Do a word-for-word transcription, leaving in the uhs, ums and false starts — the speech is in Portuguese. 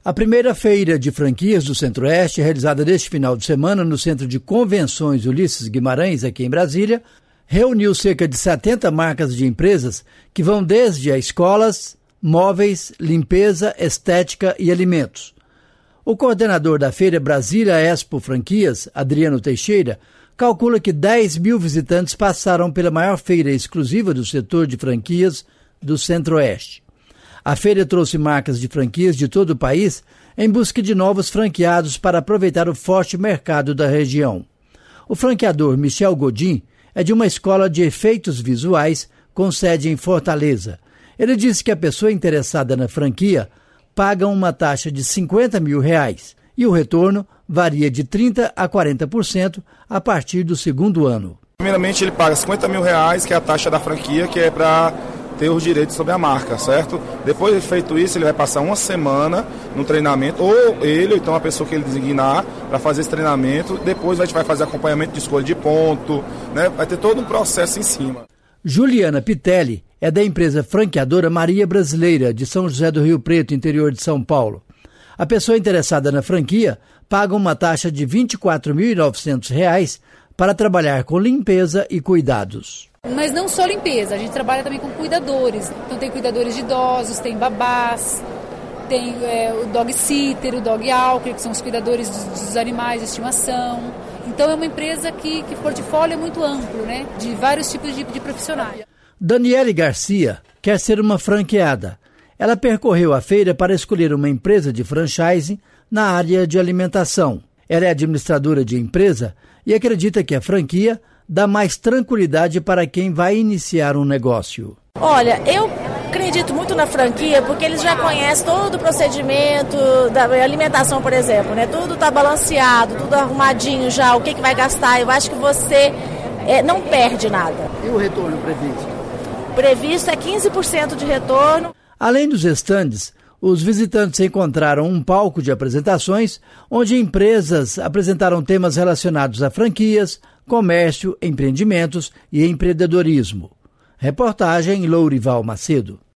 A primeira feira de franquias do Centro-Oeste, realizada neste final de semana no Centro de Convenções Ulisses Guimarães, aqui em Brasília, reuniu cerca de setenta marcas de empresas que vão desde a escolas, móveis, limpeza, estética e alimentos. O coordenador da Feira Brasília Expo Franquias, Adriano Teixeira, calcula que dez mil visitantes passaram pela maior feira exclusiva do setor de franquias do Centro-Oeste. A feira trouxe marcas de franquias de todo o país em busca de novos franqueados para aproveitar o forte mercado da região. O franqueador Michel Godin é de uma escola de efeitos visuais com sede em Fortaleza. Ele disse que a pessoa interessada na franquia paga uma taxa de cinquenta mil reais e o retorno varia de trinta por cento a quarenta por cento a partir do segundo ano. Primeiramente ele paga cinquenta mil reais, que é a taxa da franquia, que é para ter os direitos sobre a marca, certo? Depois de feito isso, ele vai passar uma semana no treinamento, ou ele, ou então a pessoa que ele designar para fazer esse treinamento. Depois a gente vai fazer acompanhamento de escolha de ponto, né? Vai ter todo um processo em cima. Juliana Pitelli é da empresa franqueadora Maria Brasileira, de São José do Rio Preto, interior de São Paulo. A pessoa interessada na franquia paga uma taxa de vinte e quatro mil e novecentos reais para trabalhar com limpeza e cuidados. Mas não só limpeza, a gente trabalha também com cuidadores. Então tem cuidadores de idosos, tem babás, tem é, o dog sitter, o dog walker, que são os cuidadores dos, dos animais de estimação. Então é uma empresa que, que o portfólio é muito amplo, né? De vários tipos de, de profissionais. Daniele Garcia quer ser uma franqueada. Ela percorreu a feira para escolher uma empresa de franchising na área de alimentação. Ela é administradora de empresa e acredita que a franquia dá mais tranquilidade para quem vai iniciar um negócio. Olha, eu acredito muito na franquia porque eles já conhecem todo o procedimento da alimentação, por exemplo, né? Tudo está balanceado, tudo arrumadinho já, o que, que vai gastar. Eu acho que você é, não perde nada. E o retorno previsto? Previsto é quinze por cento de retorno. Além dos estandes, os visitantes encontraram um palco de apresentações onde empresas apresentaram temas relacionados a franquias, comércio, empreendimentos e empreendedorismo. Reportagem Lourival Macedo.